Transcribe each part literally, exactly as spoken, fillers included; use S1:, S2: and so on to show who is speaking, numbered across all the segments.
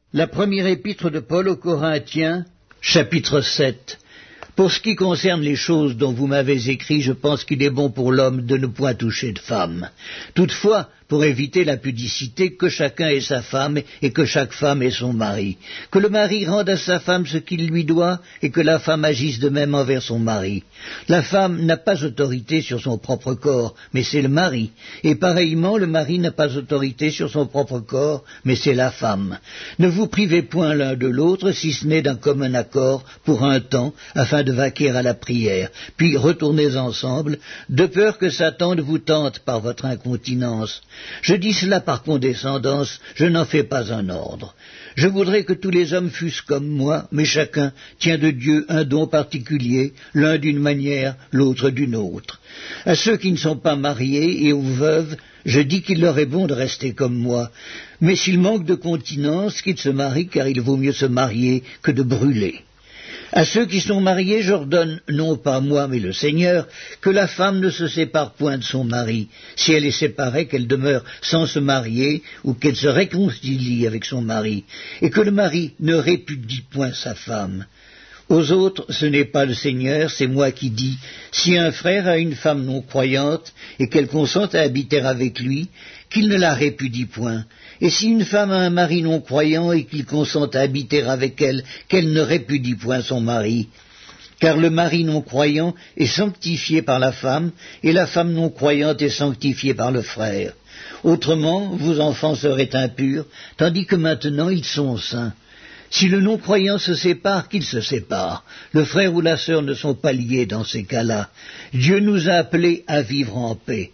S1: La première épître de Paul aux Corinthiens, chapitre sept. Pour ce qui concerne les choses dont vous m'avez écrit, je pense qu'il est bon pour l'homme de ne point toucher de femme. Toutefois, pour éviter la pudicité, que chacun ait sa femme et que chaque femme ait son mari. Que le mari rende à sa femme ce qu'il lui doit et que la femme agisse de même envers son mari. La femme n'a pas autorité sur son propre corps, mais c'est le mari. Et pareillement, le mari n'a pas autorité sur son propre corps, mais c'est la femme. Ne vous privez point l'un de l'autre, si ce n'est d'un commun accord, pour un temps, afin de vaquer à la prière. Puis retournez ensemble, de peur que Satan ne vous tente par votre incontinence. Je dis cela par condescendance, je n'en fais pas un ordre. Je voudrais que tous les hommes fussent comme moi, mais chacun tient de Dieu un don particulier, l'un d'une manière, l'autre d'une autre. À ceux qui ne sont pas mariés et aux veuves, je dis qu'il leur est bon de rester comme moi. Mais s'ils manquent de continence, qu'ils se marient, car il vaut mieux se marier que de brûler. À ceux qui sont mariés, j'ordonne, non pas moi, mais le Seigneur, que la femme ne se sépare point de son mari. Si elle est séparée, qu'elle demeure sans se marier, ou qu'elle se réconcilie avec son mari, et que le mari ne répudie point sa femme. Aux autres, ce n'est pas le Seigneur, c'est moi qui dis, si un frère a une femme non croyante, et qu'elle consente à habiter avec lui, qu'il ne la répudie point. Et si une femme a un mari non croyant, et qu'il consente à habiter avec elle, qu'elle ne répudie point son mari. Car le mari non croyant est sanctifié par la femme, et la femme non croyante est sanctifiée par le frère. Autrement, vos enfants seraient impurs, tandis que maintenant ils sont saints. Si le non-croyant se sépare, qu'il se sépare. Le frère ou la sœur ne sont pas liés dans ces cas-là. Dieu nous a appelés à vivre en paix.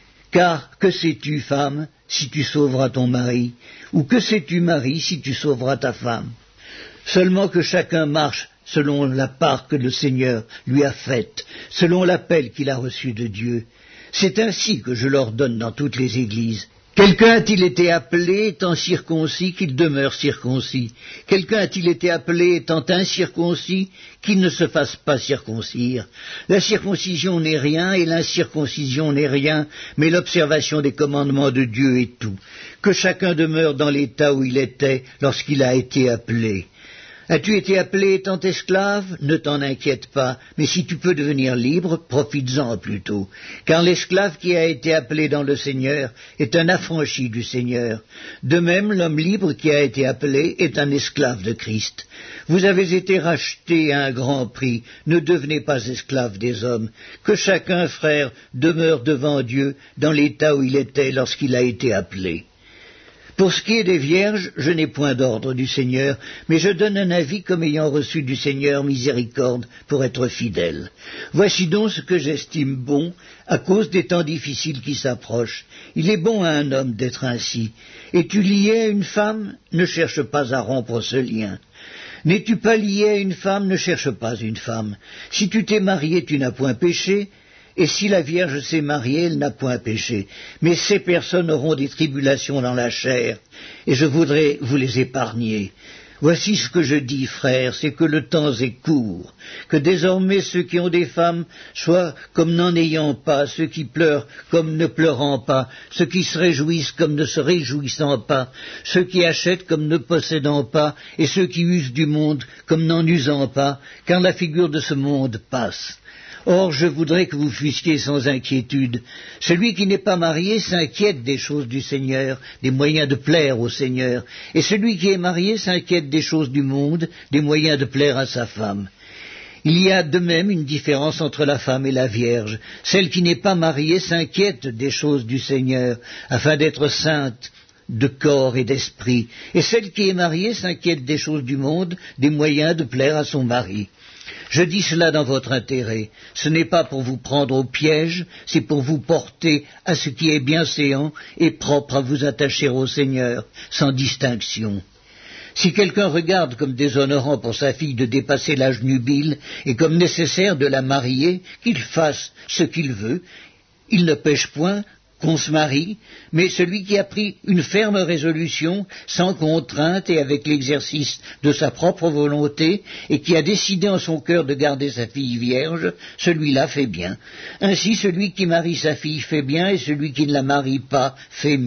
S1: Car que sais-tu, femme, si tu sauveras ton mari? Ou que sais-tu, mari, si tu sauveras ta femme? Seulement que chacun marche selon la part que le Seigneur lui a faite, selon l'appel qu'il a reçu de Dieu. C'est ainsi que je l'ordonne dans toutes les églises. Quelqu'un a-t-il été appelé étant circoncis, qu'il demeure circoncis? Quelqu'un a-t-il été appelé étant incirconcis, qu'il ne se fasse pas circoncire? La circoncision n'est rien et l'incirconcision n'est rien, mais l'observation des commandements de Dieu est tout. Que chacun demeure dans l'état où il était lorsqu'il a été appelé. As-tu été appelé étant esclave? Ne t'en inquiète pas, mais si tu peux devenir libre, profites-en plutôt. Car l'esclave qui a été appelé dans le Seigneur est un affranchi du Seigneur. De même, l'homme libre qui a été appelé est un esclave de Christ. Vous avez été rachetés à un grand prix, ne devenez pas esclaves des hommes. Que chacun, frère, demeure devant Dieu dans l'état où il était lorsqu'il a été appelé. Pour ce qui est des vierges, je n'ai point d'ordre du Seigneur, mais je donne un avis comme ayant reçu du Seigneur miséricorde pour être fidèle. Voici donc ce que j'estime bon, à cause des temps difficiles qui s'approchent. Il est bon à un homme d'être ainsi. Es-tu lié à une femme? Ne cherche pas à rompre ce lien. N'es-tu pas lié à une femme? Ne cherche pas une femme. Si tu t'es marié, tu n'as point péché. Et si la Vierge s'est mariée, elle n'a point péché. Mais ces personnes auront des tribulations dans la chair, et je voudrais vous les épargner. Voici ce que je dis, frères, c'est que le temps est court, que désormais ceux qui ont des femmes soient comme n'en ayant pas, ceux qui pleurent comme ne pleurant pas, ceux qui se réjouissent comme ne se réjouissant pas, ceux qui achètent comme ne possédant pas, et ceux qui usent du monde comme n'en usant pas, car la figure de ce monde passe. Or, je voudrais que vous fussiez sans inquiétude. Celui qui n'est pas marié s'inquiète des choses du Seigneur, des moyens de plaire au Seigneur, et celui qui est marié s'inquiète des choses du monde, des moyens de plaire à sa femme. Il y a de même une différence entre la femme et la Vierge. Celle qui n'est pas mariée s'inquiète des choses du Seigneur, afin d'être sainte de corps et d'esprit, et celle qui est mariée s'inquiète des choses du monde, des moyens de plaire à son mari. Je dis cela dans votre intérêt. Ce n'est pas pour vous prendre au piège, c'est pour vous porter à ce qui est bienséant et propre à vous attacher au Seigneur, sans distinction. Si quelqu'un regarde comme déshonorant pour sa fille de dépasser l'âge nubile et comme nécessaire de la marier, qu'il fasse ce qu'il veut, il ne pêche point qu'on se marie, mais celui qui a pris une ferme résolution, sans contrainte et avec l'exercice de sa propre volonté, et qui a décidé en son cœur de garder sa fille vierge, celui-là fait bien. Ainsi, celui qui marie sa fille fait bien, et celui qui ne la marie pas fait mieux.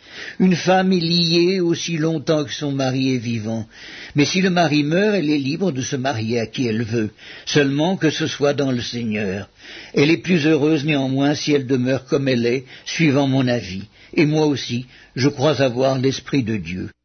S1: Une femme est liée aussi longtemps que son mari est vivant. Mais si le mari meurt, elle est libre de se marier à qui elle veut, seulement que ce soit dans le Seigneur. Elle est plus heureuse néanmoins si elle demeure comme elle est, suivant mon avis. Et moi aussi, je crois avoir l'Esprit de Dieu.